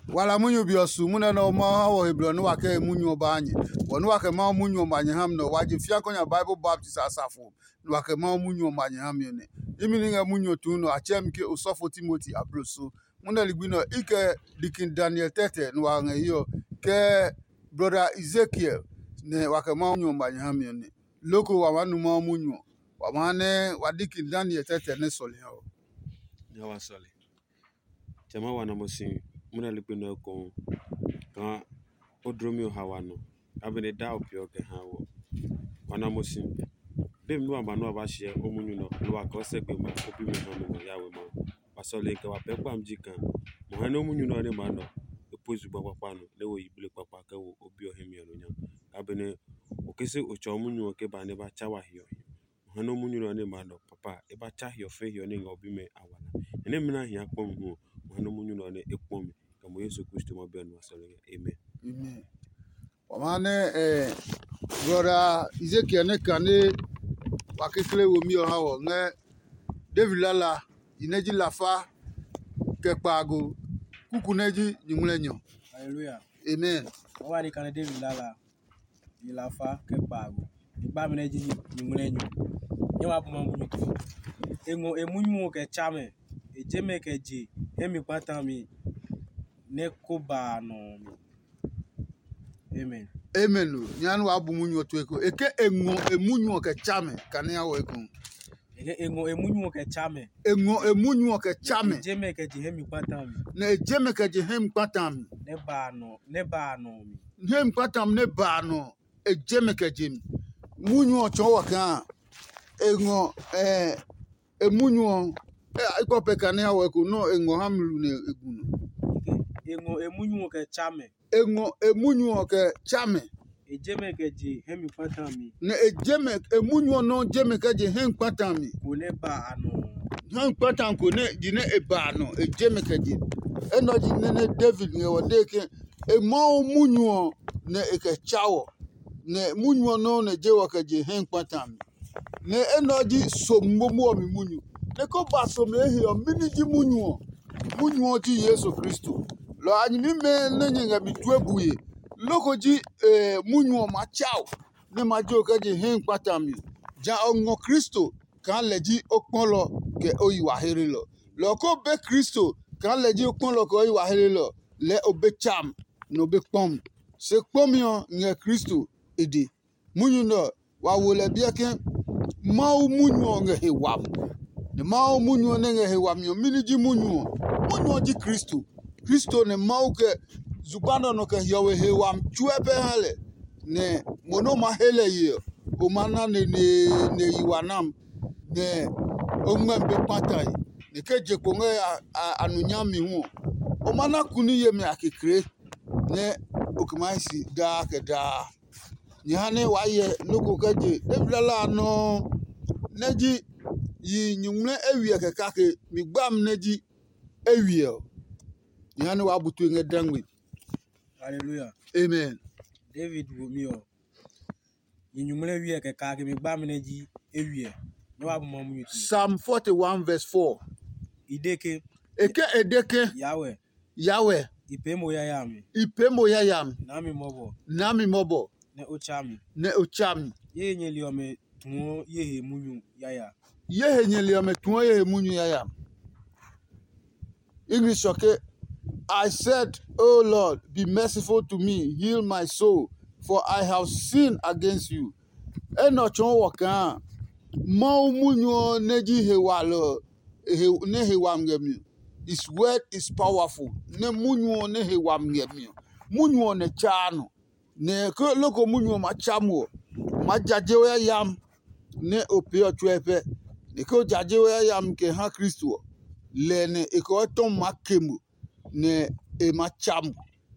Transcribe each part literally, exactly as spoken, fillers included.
wala munyu biosu muna no ma hawo hebro no waka munyu banye wono waka ma munyu banye ham no waje fia konya Bible Baptist asafo no waka ma munyu banye ham ne imini nga munyu tu no achem ke osofo Timothy abroso muna ligbino ike dikin Daniel Tete no wanga hiyo ke brother Ezekiel ne waka ma munyu banye ham ne loko wa wanu ma munyu wa mane wadikin Daniel Tete ne soli hawo ya wasoli chama wana mosin muna ligbino ko kan odromi hawano abene da opio ke hawo wana mosin dem no amba no abahye omunyu no no akose gbe ma obi mi no no yawe mo basole ke wa pe pamji kan mo hanu omunyu no ne ma no epozu gbapapa no le wo yibule papa ke wo obi ohemi no nya abene okese ocho omunyu ke ba ne ba chawa hiyo mo hanu omunyu no ne ma no papa e ba cha hiyo fe hiyo ne obi me awala ene mina hia kpom hu mo hanu omunyu no ne ekpom kamo Yesu Kristo mo be no basole amen amen wamane eh brother Ezekiel ne kane wakekele wo mi hawo nge David lala ineji lafa kekpago kuku neji nyumulenyo hallelujah amen wali kane David lala ilafa kekpago igba mi neji nyumulenyo nyewa bu mamunyu tu engo emunyu ke chame ejeme ke ji emi patami ne koba no amen amen nyanu abu munyu to eko eke engo emunyu ke chame kane awo eko eke engo emunyu ke chame engo emunyu ke chame ejeme ke ji emi patami na ejeme ke je hem patam ne ba no ne ba no hem patam ne ba no ejeme ke jim munyu ocho waka engo eh emunyu eh iko pe kane awo eko no engo hamlu ne egunu engo emunyu ke chame engo emunyu ke chame ejeme ke ji hemi patami na ejeme emunyu no jeme ke je hem patami ko ne ba ano hem patam ko ne di ne eba no ejeme ke je eno di ne David ne wode ke e ma munyu ne e ke chawo ne munyu no ne je wa ke je hem patami ne eno di sommomo mi munyu ne ko ba so me hi o mini ji munyu munyu ti Yesu Kristo lo anyimi me ne nyinga bituabuye loko ji eh munyu ma chao ne ma jo ke je hin patami ja ongo Kristo kan leji oponlo ke oyiwa here lo loko be Kristo kan leji oponlo ke oyiwa here lo le obe cham no be pom se pomio nge Kristo ede munyu no wa wole bia ke ma munyu nge hewam ne ma munyu nge hewam yo miniji munyu munyu ji Kristo Kristo ne mauke zubano no ke yowe hewam chuepe hale ne mono ma hele ye o mana ne ne ne yiwanam ne omembe patai ne keje ko nge anunya mi hu o mana kuni ye mi akekre ne okumaisi da ke da nyane waye nuko keje devlala no neji yi nyumle ewie ke kake mi gbam neji ewie nyane wa butu nge dangwe hallelujah amen David wo mi o yinyumle wie ke ka ke mi gba mi neji ewie ne wa bu mamunyu tu Psalm forty-one verse four ideke eke edeke yawe yawe ipemo ya yami ipemo ya yam nami mobo nami mobo ne ochami ne ochami ye nyeli o me tuo ye he munyu yaya ye henyeli ome tuo ye munyu ya yam English okay. I said, "Oh Lord, be merciful to me, heal my soul, for I have sinned against you." Eno chon waka ma munyo neji hewalo he ne hewam gemi. His word is powerful. Ne munyo ne hewam gemi. Munyo ne chano. Ne ko loko munyo ma chamo. Ma jajewe yam ne opio chwepe. Ne ko jajewe yam ke ha Kristo. Le ne e ko ton makemu. Ne e macham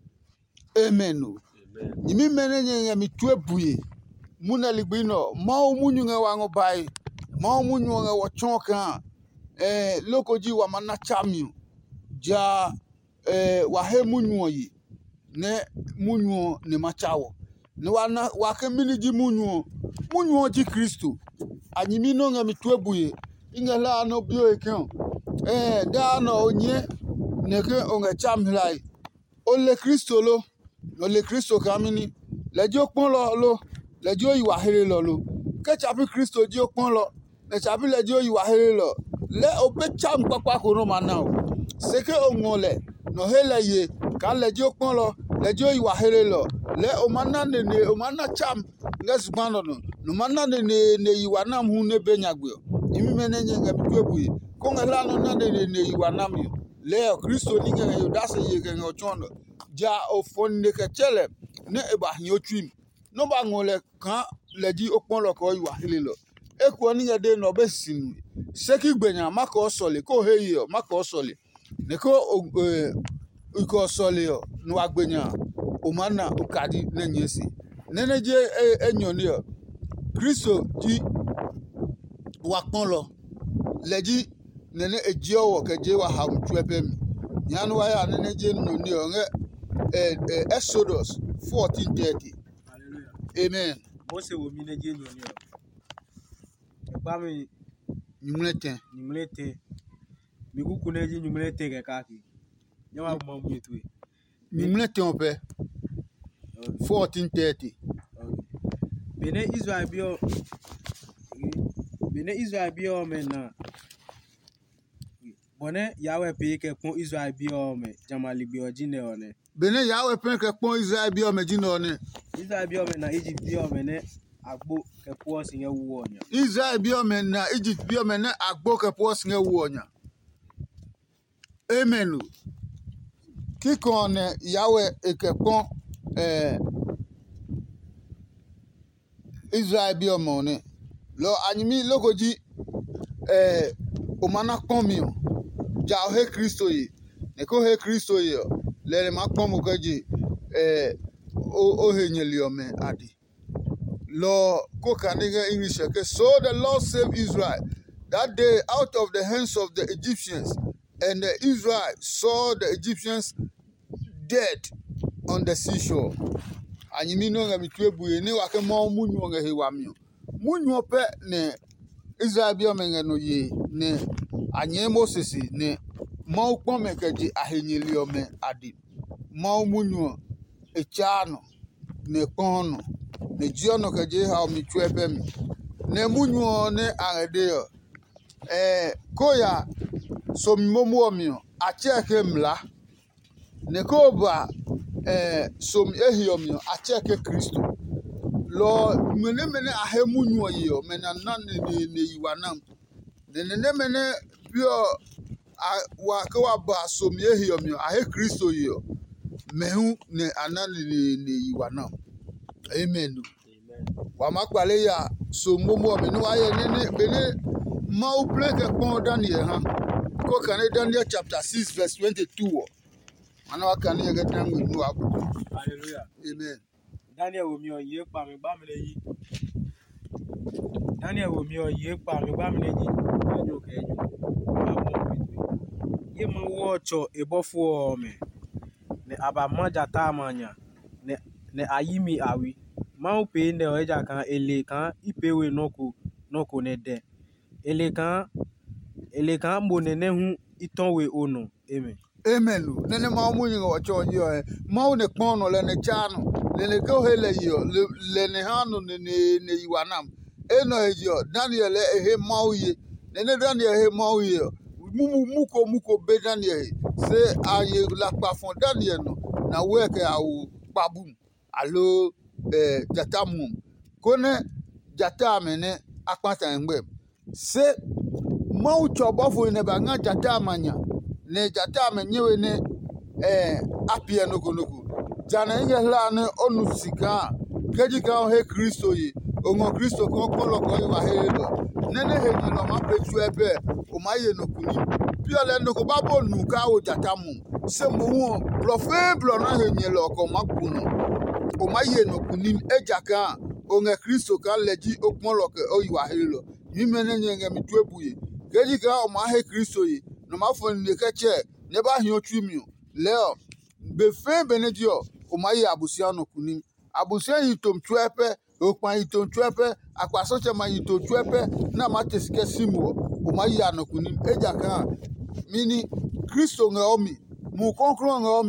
amen nyimi mene nyenga mituebuye muna ligbino ma munyu nga wango bai ma munyu nga wachonka eh lokoji wa mana chamio ja eh wa he munyu yi ne munyu ne machawo ne wana wa ke miniji munyu munyu ji Kristo anyimi no nga mituebuye ingala no bio ekan eh da no onye neke onge chamhlai ole Kristo lo ole Kristo kamini leji okpon lo lo leji oyiwa here lo lo ke chapi Kristo ji okpon lo le chapi leji oyiwa here lo le obe cham papa ko no mana o seke onwole no hele ye kan leji okpon lo leji oyiwa here lo le o mana ne ne o mana cham ngesgbano no no mana ne ne ne yiwa nam hu ne benyagbe imi menenye ngamtwebuye ko ngala no na ne ne yiwa nam yo le Kristo ni nge yo dase ye nge ochono ja ofon ne ke chele ne eba hin otwim no ba ngole kan leji okpon lo ko yiwa hele lo ekuo ni nge de no be sinu seki gbenya maka osole ko heye o maka osole ne ko ko osole o no agbenya o mana o kadi na nyesi nene je enyoni o Kristo ji wa pon lo leji nene eji owo keje wa ha mtwepem nyanu wa ya nene je nyoni o nge Exodus fourteen thirty. Hallelujah. Amen. Mose wo mi ne je nyoni o. Egba mi Nyumlete nyumlete mi kuku ne je nyumlete ke kaki. Nyawa mo mu etu e. nyumlete on pe fourteen thirty. Bene Israel bio Bene Israel bio mena. Bone yawe pe ke pon Israel bio me jamali bio jine one. Bene yawe pen ke pon Israel bi o meji no ne. Israel bio me na Egypt bio me ne agbo ke po sinye wu onya. Israel bi o men na Egypt bi o men na agbo ke po sinye wu onya. Amen. Kiko ne yawe e ke pon eh Israel bi o mo ne. Lo anyimi logoji eh o mana pon mi o. Ja o he Kristo yi. Ne ko he Kristo yi o. Le ma pon mo kaji eh o o he nyeli o me adi. Lord, English, okay? So the Lord saved Israel that day out of the hands of the Egyptians, and the Israel saw the Egyptians dead on the seashore. And you mean no mitwebu ni wake mo munyu nga hewamio. Munyu pe ne Israel bi omenga no ye ne anye Moses ne mo kpome keji ahenyeli ome adi. Mo munyu echano ne kono ne jiono keje ha mitwebe mi ne munyu ne angedeo eh koya so momu omio acheke mla ne koba eh so ehiomio acheke Kristo lo mene mene ahemunyu yo mena nan ne ne yiwanam ne ne mene bio wa kwa ba so ehiomio ahe Kristo yo mehu ne anani ne ne yiwanam. Amen. Wa makwale ya so momo me no aye ne bene mau pleke pon Daniel ha ko kan Daniel chapter six verse twenty-two ana wa kan ye gadan mu no abu. Hallelujah. Amen. Daniel wo mi o ye pa mi ba mi le yi. Daniel wo mi o ye pa mi ba mi le yi. Ajo ke ju. Ye ma wo cho ebofo o me. Ne aba manja ta manya. Ne ne ayimi awi. Ma pe ne oja kan ele kan ipewe noko noko ne de. Ele kan ele kan mo ne ne hu itonwe ono. Amen. Amen. Nene ma mu yin o cho yo e. Ma ne pon no le ne chano. Le ne go hele yo le ne hanu ne ne ne yiwanam. Eno ejo Daniel e he ma uye. Nene Daniel he ma uye. Mumu muko muko be Daniel. Se aye la pa fon Daniel no. Na weke awu babum. Allo eh jatamum kone jata mene akpata ngbe se mau chobofo ne ba nga jata manya ne jata menyewe ne eh apia noko noko jana nge la ne onu sika keji ka he Kristo yi ongo Kristo ko kolo ko yi wa he lo nene he ni lo ma petu ebe o ma ye no kuni pia le no ko babo nu ka o jatamum se mo won profe blo na he ni lo ko makunu o maye no kunim ejaka onge Kristo ka leji okpon loke oyiwa helo yimene nyenge mitwebuye keji ka o ma he Kristo yi no ma fo ne keche ne ba hin otwimio leo be fe benedio o maye abusia no kunim abusia yi tom twepe okpan yi tom twepe akwaso chema yi tom twepe na matesike simu o maye anokunim ejaka mini Kristo nge omi mu konkro nge omi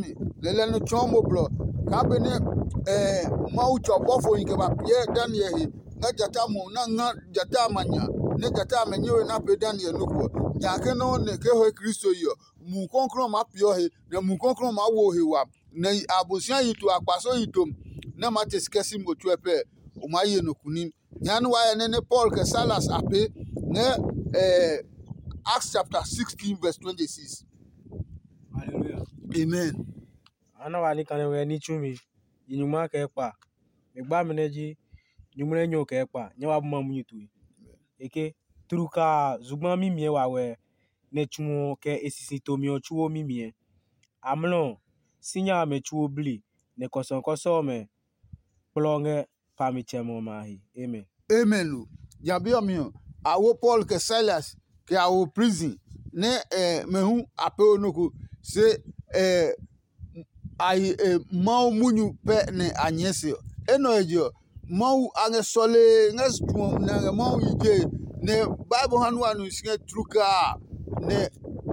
le le no chomo blo ka be ne eh mau cho bofo inge ba pie Daniel he na jata mo na nga jata manya ne jata menyewe na pe Daniel no ko ja ke no ne ke ho Kristo yo mu konkron ma pio he na mu konkron ma wo he wa na abusia yitu akwaso yitom na mate skesi motu epe o ma ye no kunim nyan wa ne ne Paul ke Silas ape ne eh Acts chapter sixteen verse twenty-six. Hallelujah. Amen. Ana wani kane we ni chumi inyuma ke pa megba meneji nyumre nyo ke pa nyawa buma munyitu eke truka zugba mimie wa we ne chumo ke esisi tomio chuo mimie amlon sinya me chuo bli ne koson koso me plonge pami chemo mahi. Amen. Amen. Jabio mio awo Paul ke Silas ke awo prison ne eh mehu ape onoku se eh ai eh, mau munyu pe ne anyese eno ejo mau ange sole ngas tuo na mau ije ne Bible hanu anu singe truka ne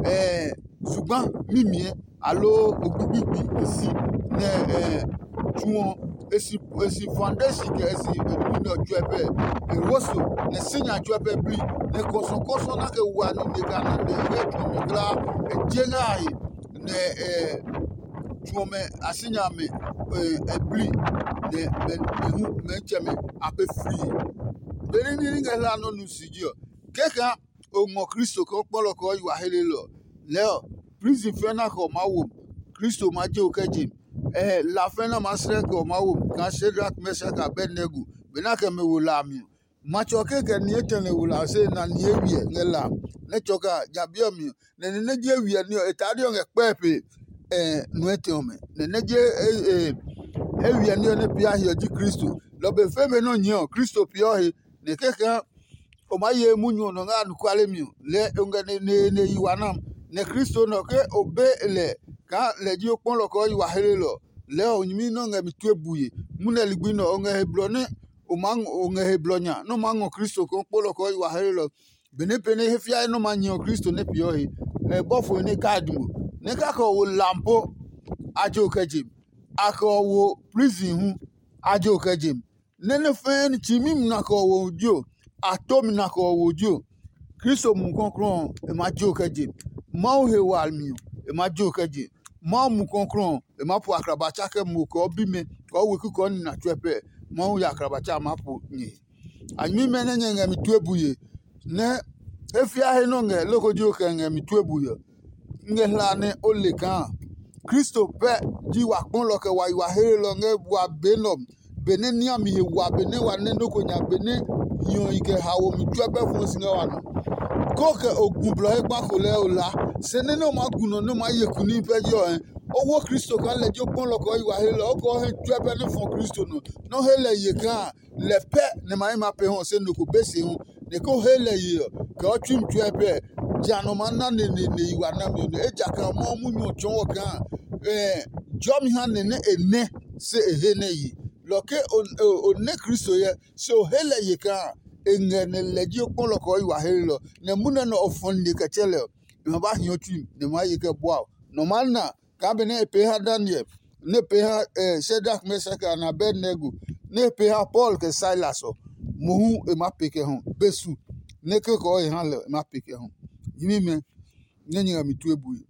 eh sugbon mimie alo ogbigbi esi ne eh tuo esi esi foundation ke esi enu no juepe e woso ne sinya juepe bli ne koso koso na ke wa ni de kana de retro me gra e jengai ne eh tuo me asinya me e bli ne me me cheme ape free beri ni ngala no nu sigio keka o mo Kristo ko polo ko yu ahele lo leo prison fena ko mawo Kristo ma je okeji eh la fena masre ko mawo kan Shadrach Meshach Abednego benake me wula mi macho keke ni etene wula se na ni ewie ngela ne choka jabio mi ne ne je ewie ni etadio nge pepe eh nuete ome ne ne je eh ewie ni ne pia hi oji Kristo lo be feme no nyo Kristo pia hi ne keke o ma ye munyo no nga nukwale mi le nga ne ne ne yiwanam ne Kristo no ke obe le ka le ji opon lo ko yiwa hele lo le onyimi no nga mitwebuye muna ligbi no nga heblo ne o mang o nga heblonya no mango Kristo ko polo ko yiwa hele lo bene pene hefia no manyo Kristo ne pio he e bofo ne kadmu ne ka ko wo lampo ajo kajim ako wo prison hu ajo kajim ne ne fen chimim na ko wo jo atom na ko wo jo Kristo mu konkron e ma jo kajim mau he walmi e ma jo kajim mau mu konkron e ma pu akrabacha ke mu ko bime ko we ku ko na twepe mau ya akrabacha ma pu ni anyi mene nyenga mi twebuye ne efia he no nge loko jo ke nge mi twebuye nge la ne ole kan Kristo pe ji wa pon lo ke wa wa he lo nge wa benom bene ni ami he wa bene wa ne ndoko nya bene yon ike hawo mi twepe fun singa wa no ko ke ogun blo e pa ko le ola se ne no ma guno no ma yekuni pe jo en owo Kristo kan le jo pon lo ko wa he lo ko he twepe ne fun Kristo no no he le ye kan le pe ne ma ma pe hon se no ko bese hu ne ko he le ye ko twim twepe jano manna ne ne ne wa na me e jaka mo mu nyu chon kan eh jom han ne ene se ehe ne yi loke o ne Kristo ye so hele ye kan engene leji opon lo ko wa hele lo ne muna no ofonde ka chele me ba hin otu ne ma ye ke boa no manna ka be ne pe ha Daniel ne pe ha eh Shadrach Meshach and Abednego ne pe ha Paul ke Silas o muhu e ma pe ke hon besu ne ke ko e han le ma pe ke hon yimi me ne nyinga mi tu ebu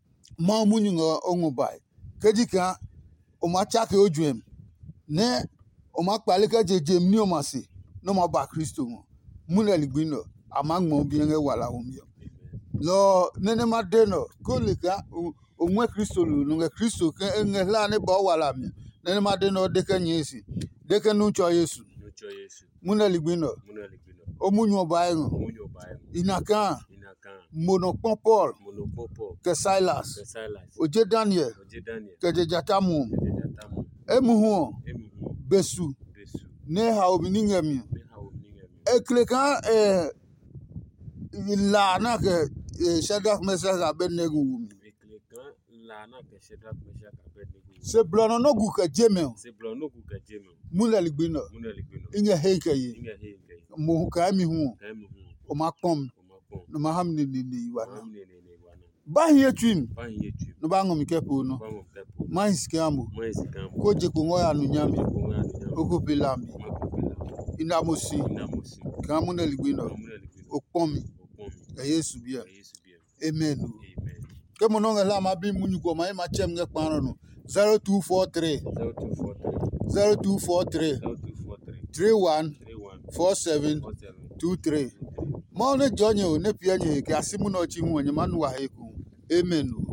ma munyu ngo onwo bai kejika o ma cha ke ojuem ne o ma pale ka jejem ni o ma se no ma ba Kristo mo muna ligbino amangmo bi nge wala omio lo nene ma de no ko le ka o nwe Kristo lu no nge Kristo ke nge la ne ba wala mi nene ma de no de ka nyesi de ka nu cho Yesu No cho Yesu. muna ligbino Muna ligbino. o munyo ba ngo Munyo bae. inaka Inakan. monopon Paul Monopopo. ke Silas Ke Silas. oje Daniel Oje Daniel. ke jejatamu Oje Jatamu. emuhu Emu. besu Besu. ne ha obininga mi Ne ha omninga mi. ekleka eh la na ke Shadrach Meshach Abednego wumi Eklekan lana ke Shadrach Meshach Abednego. se blono no gu ka jeme Se blono ku ka jeme. mula ligbino Muna ligbino. inga heika yi Inga he ngai. mo ka mi hu Kaimu hu. o makom O mapon. no mahamni ni ni wana Amne ne ne wana. ba hiye twin Ba hiye tu. no ba ngom kepo no Ba mo tepo. mais kamo mais campo koje kungoya nunyami com a do okupilambi macopila inamusi na moci kamuna ligwino mulher liquid okpomi o come e Yesu bia é isso mesmo amen amen ke mononga la ma bi munyu ko mai ma chem nge kpano no zero two four three zero two four three zero two four three zero two four three three one three one four seven four seven two three mo ne jonye o ne pia nye ke asimu no chi hu onye manu wa heku amen